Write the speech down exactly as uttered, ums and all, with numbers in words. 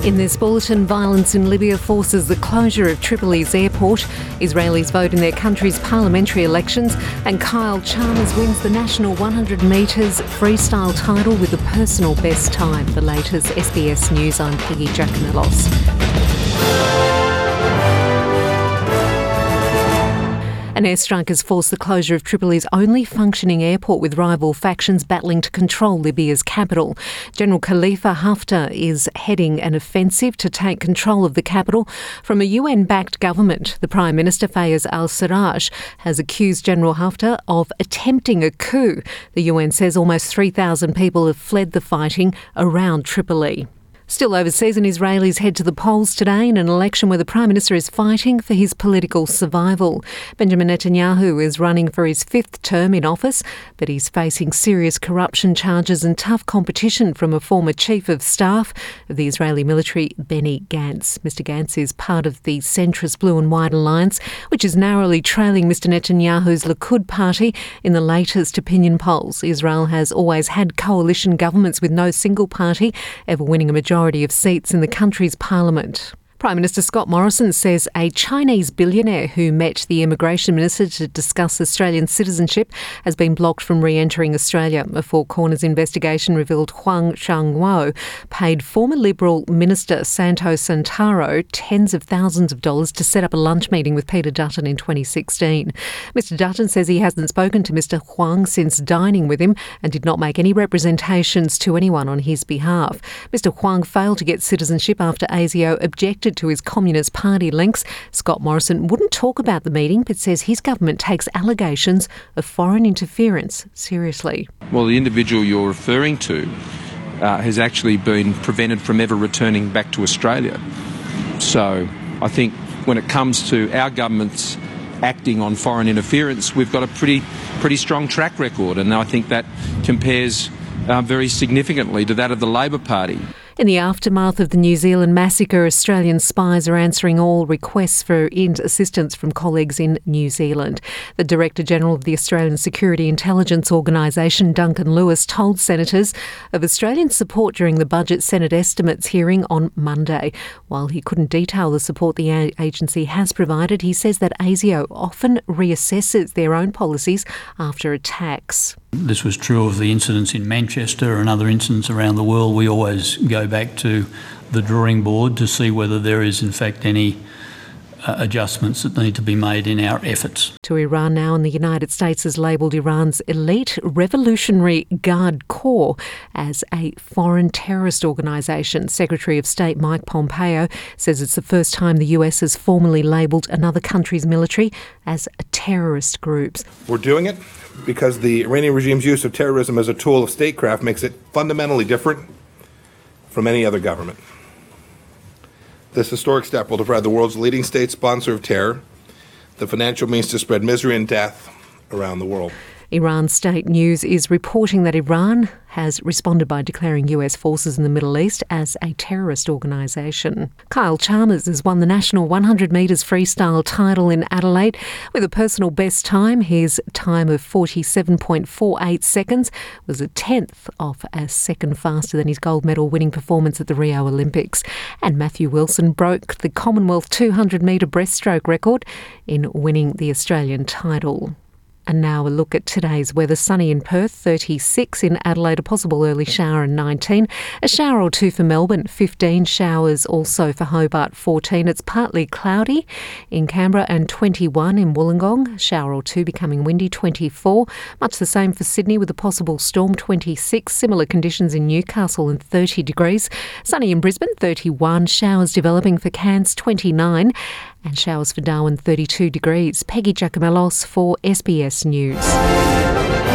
In this bulletin, violence in Libya forces the closure of Tripoli's airport. Israelis vote in their country's parliamentary elections. And Kyle Chalmers wins the national one hundred metres freestyle title with a personal best time. The latest S B S News, I'm Peggy Giacomellos. An airstrike has forced the closure of Tripoli's only functioning airport, with rival factions battling to control Libya's capital. General Khalifa Haftar is heading an offensive to take control of the capital from a U N-backed government. The Prime Minister, Fayez al-Sarraj, has accused General Haftar of attempting a coup. The U N says almost three thousand people have fled the fighting around Tripoli. Still overseas, and Israelis head to the polls today in an election where the Prime Minister is fighting for his political survival. Benjamin Netanyahu is running for his fifth term in office, but he's facing serious corruption charges and tough competition from a former chief of staff of the Israeli military, Benny Gantz. Mister Gantz is part of the centrist Blue and White alliance, which is narrowly trailing Mister Netanyahu's Likud party in the latest opinion polls. Israel has always had coalition governments with no single party ever winning a majority of seats in the country's parliament. Prime Minister Scott Morrison says a Chinese billionaire who met the immigration minister to discuss Australian citizenship has been blocked from re-entering Australia. A Four Corners investigation revealed Huang Shangwo paid former Liberal Minister Santo Santaro tens of thousands of dollars to set up a lunch meeting with Peter Dutton in twenty sixteen. Mister Dutton says he hasn't spoken to Mister Huang since dining with him and did not make any representations to anyone on his behalf. Mister Huang failed to get citizenship after ASIO objected to his Communist Party links. Scott Morrison wouldn't talk about the meeting, but says his government takes allegations of foreign interference seriously. Well, the individual you're referring to uh, has actually been prevented from ever returning back to Australia. So I think when it comes to our government's acting on foreign interference, we've got a pretty, pretty strong track record, and I think that compares uh, very significantly to that of the Labor Party. In the aftermath of the New Zealand massacre, Australian spies are answering all requests for assistance from colleagues in New Zealand. The Director-General of the Australian Security Intelligence Organisation, Duncan Lewis, told senators of Australian support during the Budget Senate Estimates hearing on Monday. While he couldn't detail the support the agency has provided, he says that ASIO often reassesses their own policies after attacks. This was true of the incidents in Manchester and other incidents around the world. We always go back to the drawing board to see whether there is in fact any uh, adjustments that need to be made in our efforts. To Iran now, and the United States has labelled Iran's elite Revolutionary Guard Corps as a foreign terrorist organisation. Secretary of State Mike Pompeo says it's the first time the U S has formally labelled another country's military as a terrorist group. We're doing it because the Iranian regime's use of terrorism as a tool of statecraft makes it fundamentally different from any other government. This historic step will provide the world's leading state sponsor of terror the financial means to spread misery and death around the world. Iran State News is reporting that Iran has responded by declaring U S forces in the Middle East as a terrorist organisation. Kyle Chalmers has won the national one hundred metres freestyle title in Adelaide with a personal best time. His time of forty-seven point four eight seconds was a tenth off a second faster than his gold medal winning performance at the Rio Olympics. And Matthew Wilson broke the Commonwealth two hundred metre breaststroke record in winning the Australian title. And now a look at today's weather. Sunny in Perth, thirty-six. In Adelaide, a possible early shower and nineteen. A shower or two for Melbourne, fifteen. Showers also for Hobart, fourteen. It's partly cloudy in Canberra, and twenty-one in Wollongong. Shower or two becoming windy, twenty-four. Much the same for Sydney with a possible storm, twenty-six. Similar conditions in Newcastle and thirty degrees. Sunny in Brisbane, thirty-one. Showers developing for Cairns, twenty-nine. And showers for Darwin, thirty-two degrees. Peggy Giacomellos for S B S News.